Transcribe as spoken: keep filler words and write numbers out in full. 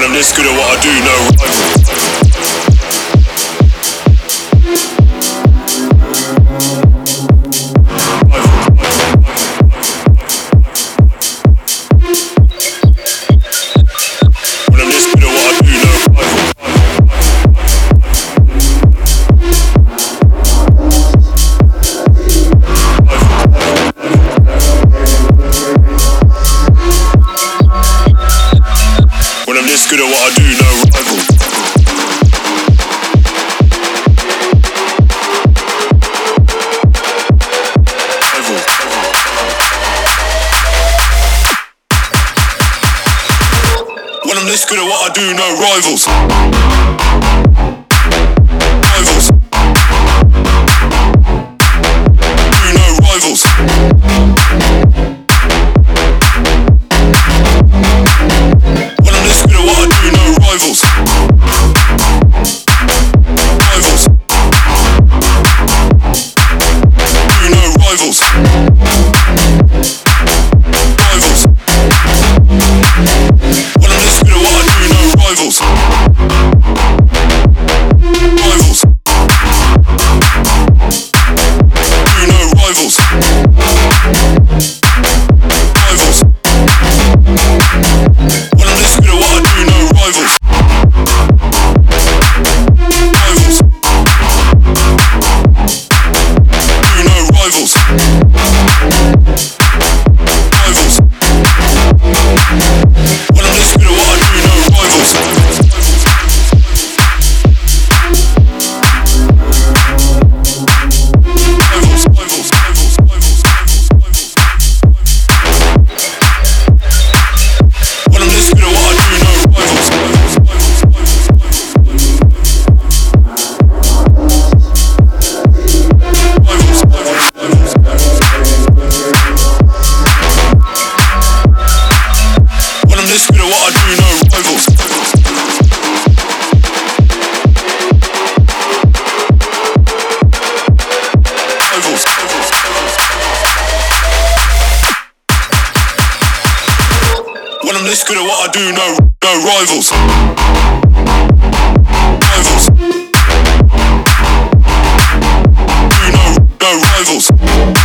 When I'm this good at what I do, no rival. Good at what I do, no rival. Rival. When I'm this good at what I do, no rivals. Rivals. Do no rivals. Rivals. Rivals. Do no rivals. Rivals. When I'm this good at what I do, no rivals. Rivals. Do no rivals. Rivals. When I'm this good at what I do, no rivals. Rivals. Rivals. When I'm this good at what I do, no rivals. Rivals, rivals, rivals, rivals, rivals, when I'm this good at what I do, no rivals. This good at what I do, no rivals. Rivals. When I'm this good at what I do, no, no rivals. Rivals. Do no, no rivals.